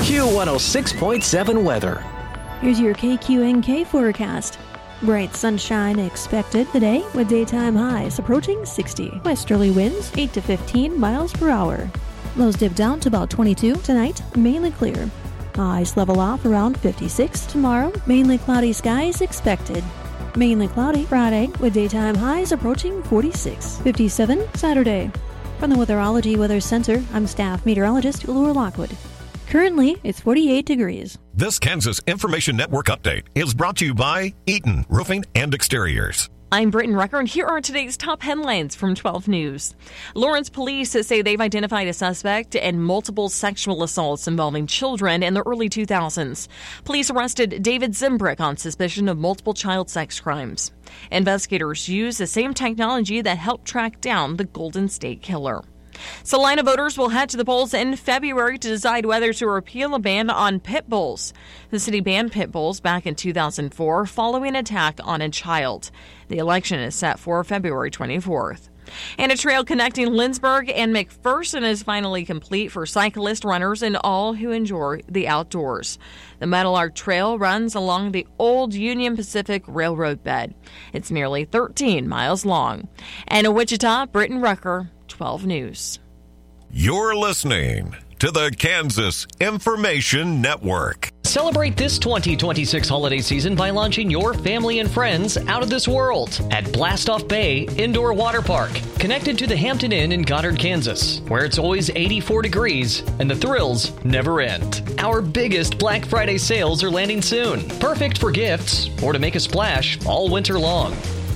Q106.7 weather. Here's your KQNK forecast. Bright sunshine expected today with daytime highs approaching 60. Westerly winds 8 to 15 miles per hour. Lows dip down to about 22 tonight, mainly clear. Highs level off around 56 tomorrow. Mainly cloudy skies expected. Mainly cloudy Friday with daytime highs approaching 46. 57 Saturday. From the Weatherology Weather Center, I'm staff meteorologist Laura Lockwood. Currently, it's 48 degrees. This Kansas Information Network update is brought to you by Eaton Roofing and Exteriors. I'm Britton Rucker, and here are today's top headlines from 12 News. Lawrence police say they've identified a suspect in multiple sexual assaults involving children in the early 2000s. Police arrested David Zimbrick on suspicion of multiple child sex crimes. Investigators used the same technology that helped track down the Golden State Killer. Salina voters will head to the polls in February to decide whether to repeal a ban on pit bulls. The city banned pit bulls back in 2004 following an attack on a child. The election is set for February 24th. And a trail connecting Lindsborg and McPherson is finally complete for cyclists, runners, and all who enjoy the outdoors. The Metal Arc Trail runs along the old Union Pacific Railroad bed. It's nearly 13 miles long. And in Wichita, Britton Rucker, 12 News. You're listening to the Kansas Information Network. Celebrate this 2026 holiday season by launching your family and friends out of this world at Blastoff Bay Indoor Water Park, connected to the Hampton Inn in Goddard, Kansas, where it's always 84 degrees and the thrills never end. Our biggest Black Friday sales are landing soon, perfect for gifts or to make a splash all winter long.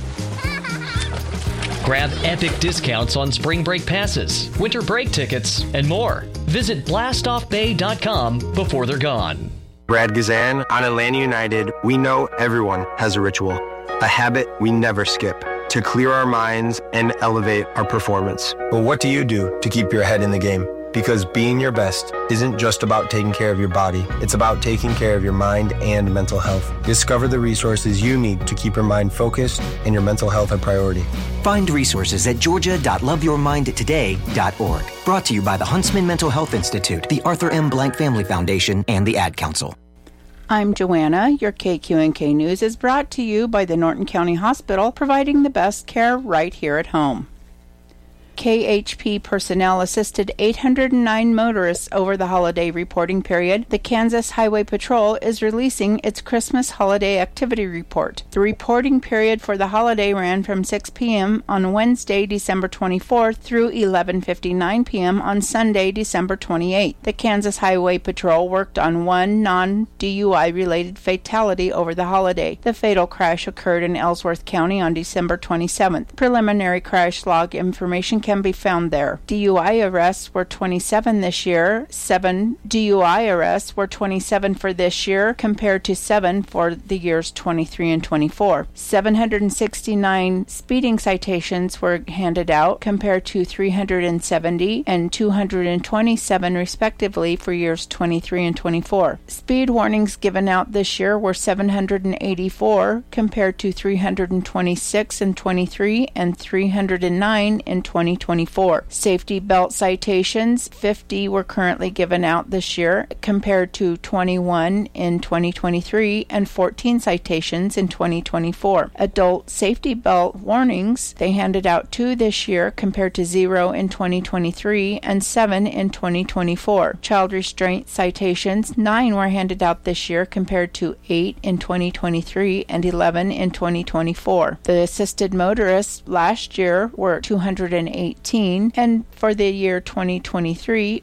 Grab epic discounts on spring break passes, winter break tickets, and more. Visit blastoffbay.com before they're gone. Brad Gazan, on Atlanta United, we know everyone has a ritual, a habit we never skip, to clear our minds and elevate our performance. But what do you do to keep your head in the game? Because being your best isn't just about taking care of your body. It's about taking care of your mind and mental health. Discover the resources you need to keep your mind focused and your mental health a priority. Find resources at georgia.loveyourmindtoday.org. Brought to you by the Huntsman Mental Health Institute, the Arthur M. Blank Family Foundation, and the Ad Council. I'm Joanna. Your KQNK News is brought to you by the Norton County Hospital, providing the best care right here at home. KHP personnel assisted 809 motorists over the holiday reporting period. The Kansas Highway Patrol is releasing its Christmas holiday activity report. The reporting period for the holiday ran from 6 p.m. on Wednesday, December 24th through 11:59 p.m. on Sunday, December 28th. The Kansas Highway Patrol worked on one non-DUI related fatality over the holiday. The fatal crash occurred in Ellsworth County on December 27th. Preliminary crash log information can be found there. DUI arrests were 27 this year. 7 DUI arrests were 27 for this year compared to 7 for the years 23 and 24. 769 speeding citations were handed out compared to 370 and 227 respectively for years 23 and 24. Speed warnings given out this year were 784 compared to 326 in 23 and 309 in 2024. Safety belt citations, 50 were currently given out this year compared to 21 in 2023 and 14 citations in 2024. Adult safety belt warnings, they handed out 2 this year compared to 0 in 2023 and 7 in 2024. Child restraint citations, 9 were handed out this year compared to 8 in 2023 and 11 in 2024. The assisted motorists last year were 218 and for the year 2023,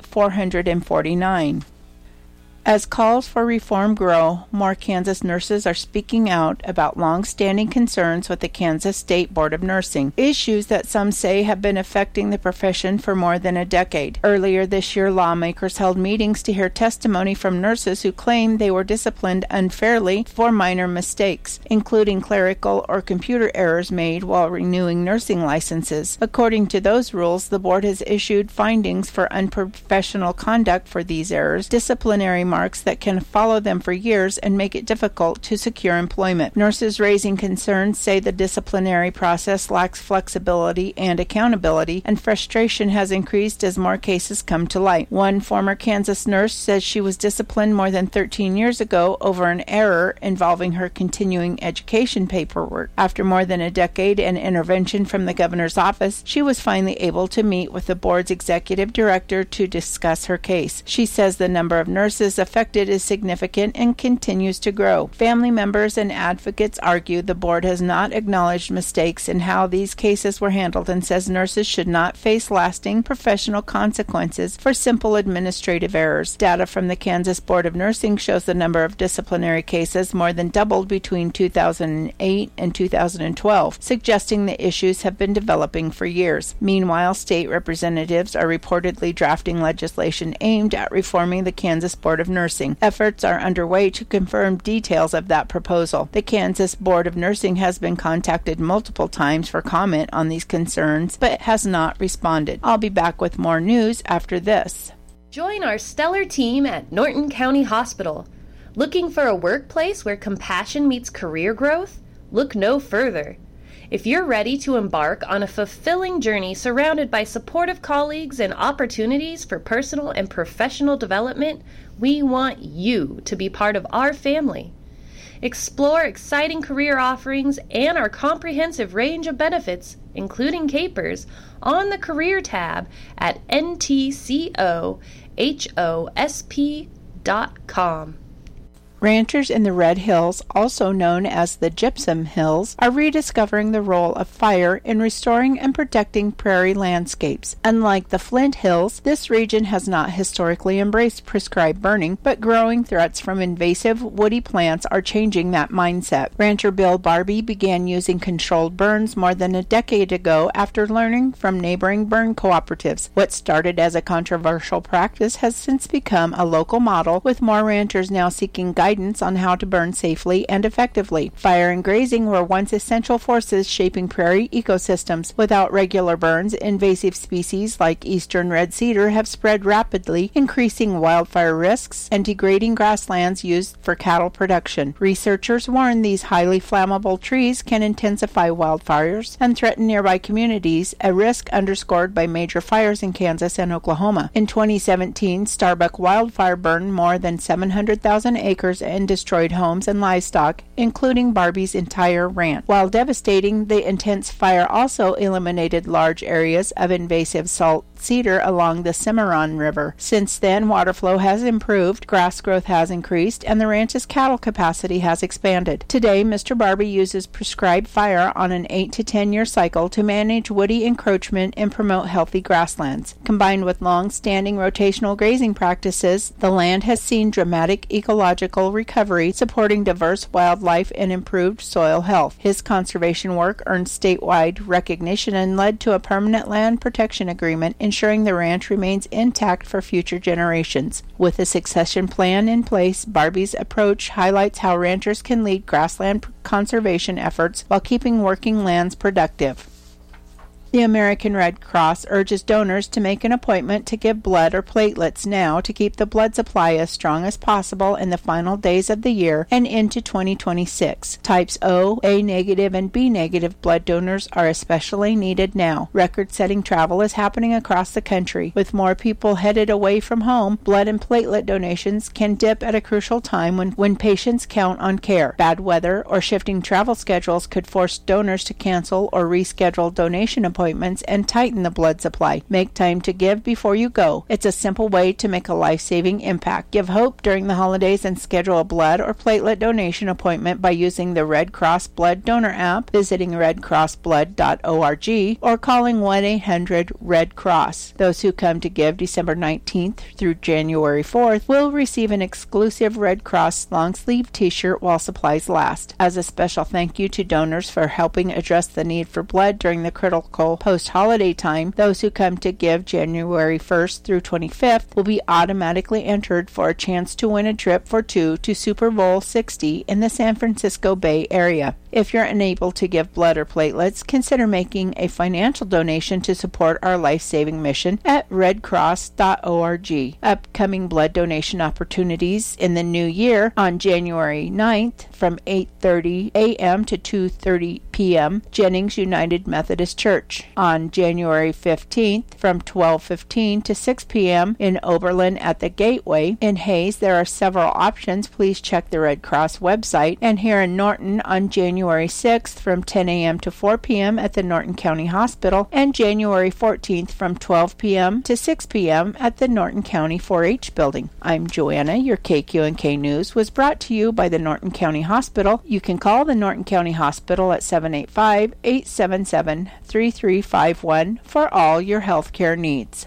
449. As calls for reform grow, more Kansas nurses are speaking out about long-standing concerns with the Kansas State Board of Nursing, issues that some say have been affecting the profession for more than a decade. Earlier this year, lawmakers held meetings to hear testimony from nurses who claimed they were disciplined unfairly for minor mistakes, including clerical or computer errors made while renewing nursing licenses. According to those rules, the board has issued findings for unprofessional conduct for these errors, disciplinary marks that can follow them for years and make it difficult to secure employment. Nurses raising concerns say the disciplinary process lacks flexibility and accountability, and frustration has increased as more cases come to light. One former Kansas nurse says she was disciplined more than 13 years ago over an error involving her continuing education paperwork. After more than a decade and intervention from the governor's office, she was finally able to meet with the board's executive director to discuss her case. She says the number of nurses affected is significant and continues to grow. Family members and advocates argue the board has not acknowledged mistakes in how these cases were handled and says nurses should not face lasting professional consequences for simple administrative errors. Data from the Kansas Board of Nursing shows the number of disciplinary cases more than doubled between 2008 and 2012, suggesting the issues have been developing for years. Meanwhile, state representatives are reportedly drafting legislation aimed at reforming the Kansas Board of Nursing. Efforts are underway to confirm details of that proposal. The Kansas Board of Nursing has been contacted multiple times for comment on these concerns, but has not responded. I'll be back with more news after this. Join our stellar team at Norton County Hospital. Looking for a workplace where compassion meets career growth? Look no further. If you're ready to embark on a fulfilling journey surrounded by supportive colleagues and opportunities for personal and professional development, we want you to be part of our family. Explore exciting career offerings and our comprehensive range of benefits, including CAPERS, on the Career tab at ntcohosp.com. Ranchers in the Red Hills, also known as the Gypsum Hills, are rediscovering the role of fire in restoring and protecting prairie landscapes. Unlike the Flint Hills, this region has not historically embraced prescribed burning, but growing threats from invasive woody plants are changing that mindset. Rancher Bill Barbie began using controlled burns more than a decade ago after learning from neighboring burn cooperatives. What started as a controversial practice has since become a local model, with more ranchers now seeking guidance on how to burn safely and effectively. Fire and grazing were once essential forces shaping prairie ecosystems. Without regular burns, invasive species like eastern red cedar have spread rapidly, increasing wildfire risks and degrading grasslands used for cattle production. Researchers warn these highly flammable trees can intensify wildfires and threaten nearby communities, a risk underscored by major fires in Kansas and Oklahoma. In 2017, Starbuck wildfire burned more than 700,000 acres and destroyed homes and livestock, including Barbie's entire ranch. While devastating, the intense fire also eliminated large areas of invasive salt cedar along the Cimarron River. Since then, water flow has improved, grass growth has increased, and the ranch's cattle capacity has expanded. Today, Mr. Barbie uses prescribed fire on an 8 to 10 year cycle to manage woody encroachment and promote healthy grasslands. Combined with long-standing rotational grazing practices, the land has seen dramatic ecological recovery, supporting diverse wildlife and improved soil health. His conservation work earned statewide recognition and led to a permanent land protection agreement, ensuring the ranch remains intact for future generations. With a succession plan in place, Barbie's approach highlights how ranchers can lead grassland conservation efforts while keeping working lands productive. The American Red Cross urges donors to make an appointment to give blood or platelets now to keep the blood supply as strong as possible in the final days of the year and into 2026. Types O, A negative, and B negative blood donors are especially needed now. Record-setting travel is happening across the country. With more people headed away from home, blood and platelet donations can dip at a crucial time when patients count on care. Bad weather or shifting travel schedules could force donors to cancel or reschedule donation appointments and tighten the blood supply. Make time to give before you go. It's a simple way to make a life-saving impact. Give hope during the holidays and schedule a blood or platelet donation appointment by using the Red Cross Blood Donor app, visiting redcrossblood.org, or calling 1-800-RED-CROSS. Those who come to give December 19th through January 4th will receive an exclusive Red Cross long-sleeve t-shirt while supplies last. As a special thank you to donors for helping address the need for blood during the critical until post-holiday time. Those who come to give January 1st through 25th will be automatically entered for a chance to win a trip for two to Super Bowl 60 in the San Francisco Bay Area. If you're unable to give blood or platelets, consider making a financial donation to support our life-saving mission at redcross.org. Upcoming blood donation opportunities in the new year: on January 9th from 8:30 a.m. to 2:30 p.m., Jennings United Methodist Church. On January 15th from 12:15 to 6 p.m. in Oberlin at the Gateway. In Hayes, there are several options. Please check the Red Cross website. And here in Norton on January 6th from 10 a.m. to 4 p.m. at the Norton County Hospital, and January 14th from 12 p.m. to 6 p.m. at the Norton County 4-H building. I'm Joanna. Your KQNK News was brought to you by the Norton County Hospital. You can call the Norton County Hospital at 785-877-3351 for all your health care needs.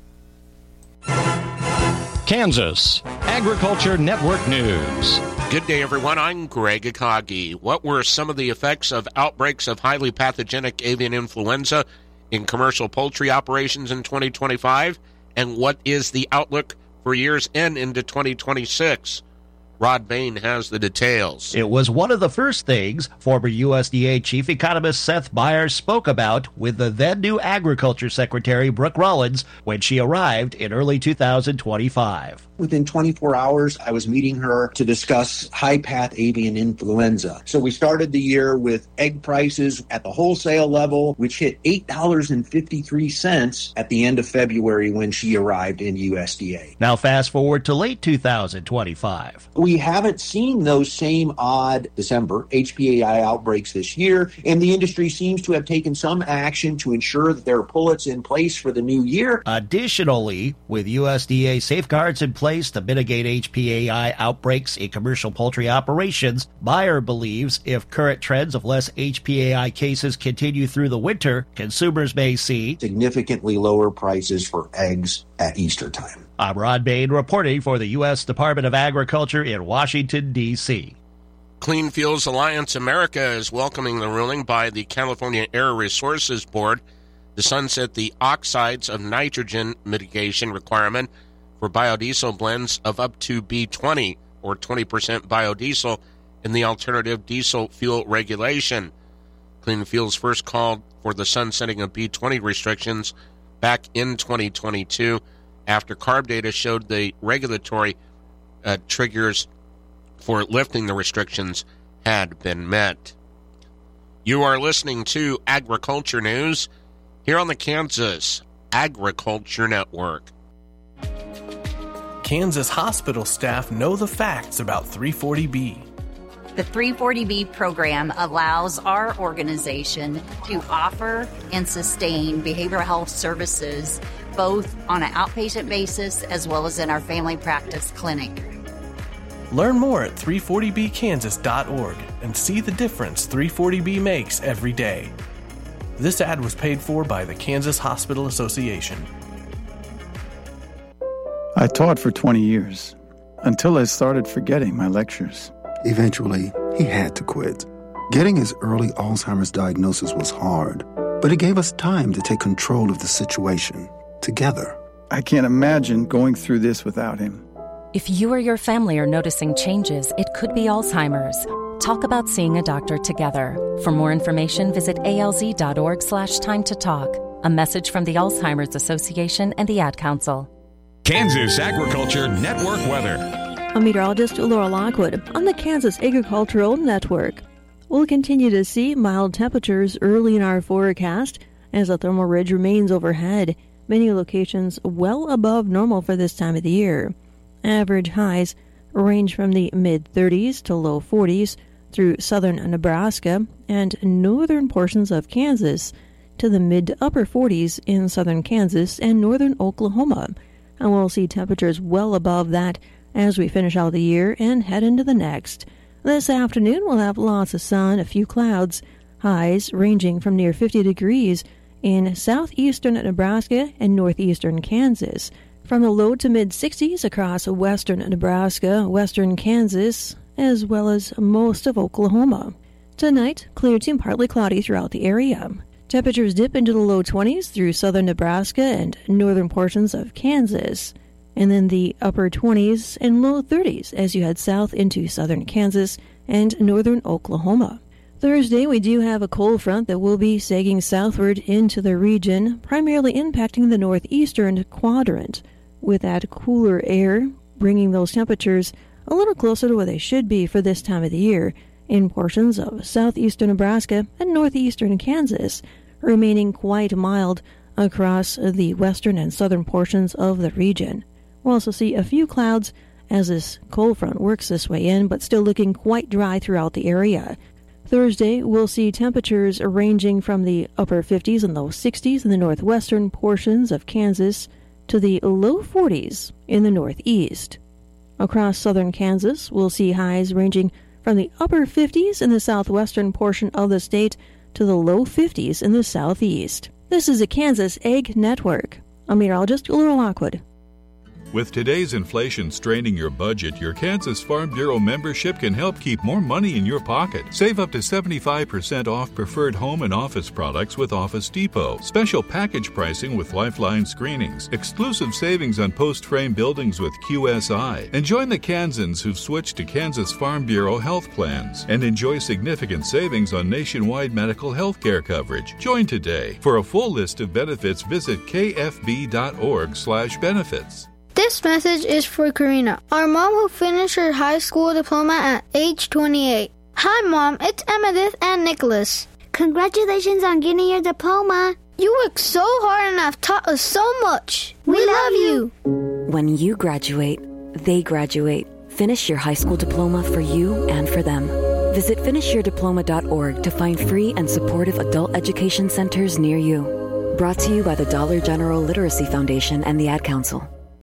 Kansas Agriculture Network News. Good day, everyone. I'm Greg Akagi. What were some of the effects of outbreaks of highly pathogenic avian influenza in commercial poultry operations in 2025? And what is the outlook for year's end into 2026? Rod Bain has the details. It was one of the first things former USDA Chief Economist Seth Byers spoke about with the then-new Agriculture Secretary Brooke Rollins when she arrived in early 2025. Within 24 hours, I was meeting her to discuss high-path avian influenza. So we started the year with egg prices at the wholesale level, which hit $8.53 at the end of February when she arrived in USDA. Now fast forward to late 2025. We haven't seen those same odd December HPAI outbreaks this year, and the industry seems to have taken some action to ensure that there are pullets in place for the new year. Additionally, with USDA safeguards in place to mitigate HPAI outbreaks in commercial poultry operations, Bayer believes if current trends of less HPAI cases continue through the winter, consumers may see significantly lower prices for eggs at Easter time. I'm Rod Bain reporting for the U.S. Department of Agriculture in Washington, D.C. Clean Fuels Alliance America is welcoming the ruling by the California Air Resources Board to sunset the oxides of nitrogen mitigation requirement for biodiesel blends of up to B20 or 20% biodiesel in the alternative diesel fuel regulation. Clean Fuels first called for the sunsetting of B20 restrictions back in 2022 after CARB data showed the regulatory triggers for lifting the restrictions had been met. You are listening to Agriculture News here on the Kansas Agriculture Network. Kansas hospital staff know the facts about 340B. The 340B program allows our organization to offer and sustain behavioral health services both on an outpatient basis as well as in our family practice clinic. Learn more at 340bkansas.org and see the difference 340B makes every day. This ad was paid for by the Kansas Hospital Association. I taught for 20 years, until I started forgetting my lectures. Eventually, he had to quit. Getting his early Alzheimer's diagnosis was hard, but it gave us time to take control of the situation, together. I can't imagine going through this without him. If you or your family are noticing changes, it could be Alzheimer's. Talk about seeing a doctor together. For more information, visit alz.org/time to talk. A message from the Alzheimer's Association and the Ad Council. Kansas Agriculture Network weather. I'm meteorologist Laura Lockwood on the Kansas Agricultural Network. We'll continue to see mild temperatures early in our forecast as a thermal ridge remains overhead, many locations well above normal for this time of the year. Average highs range from the mid-30s to low 40s through southern Nebraska and northern portions of Kansas to the mid to upper 40s in southern Kansas and northern Oklahoma. And we'll see temperatures well above that as we finish out the year and head into the next. This afternoon, we'll have lots of sun, a few clouds, highs ranging from near 50 degrees in southeastern Nebraska and northeastern Kansas, from the low to mid-60s across western Nebraska, western Kansas, as well as most of Oklahoma. Tonight, clear to partly cloudy throughout the area. Temperatures dip into the low 20s through southern Nebraska and northern portions of Kansas, and then the upper 20s and low 30s as you head south into southern Kansas and northern Oklahoma. Thursday, we do have a cold front that will be sagging southward into the region, primarily impacting the northeastern quadrant, with that cooler air bringing those temperatures a little closer to where they should be for this time of the year in portions of southeastern Nebraska and northeastern Kansas, remaining quite mild across the western and southern portions of the region. We'll also see a few clouds as this cold front works this way in, but still looking quite dry throughout the area. Thursday, we'll see temperatures ranging from the upper 50s and low 60s in the northwestern portions of Kansas to the low 40s in the northeast. Across southern Kansas, we'll see highs ranging from the upper 50s in the southwestern portion of the state to the low 50s in the southeast. This is a Kansas Ag Network. I'm meteorologist Laurel Lockwood. With today's inflation straining your budget, your Kansas Farm Bureau membership can help keep more money in your pocket. Save up to 75% off preferred home and office products with Office Depot. Special package pricing with Lifeline screenings. Exclusive savings on post-frame buildings with QSI. And join the Kansans who've switched to Kansas Farm Bureau health plans. And enjoy significant savings on nationwide medical health care coverage. Join today. For a full list of benefits, visit kfb.org/benefits. This message is for Karina, our mom who finished her high school diploma at age 28. Hi, Mom. It's Emmettith and Nicholas. Congratulations on getting your diploma. You worked so hard and have taught us so much. We love you. When you graduate, they graduate. Finish your high school diploma for you and for them. Visit finishyourdiploma.org to find free and supportive adult education centers near you. Brought to you by the Dollar General Literacy Foundation and the Ad Council.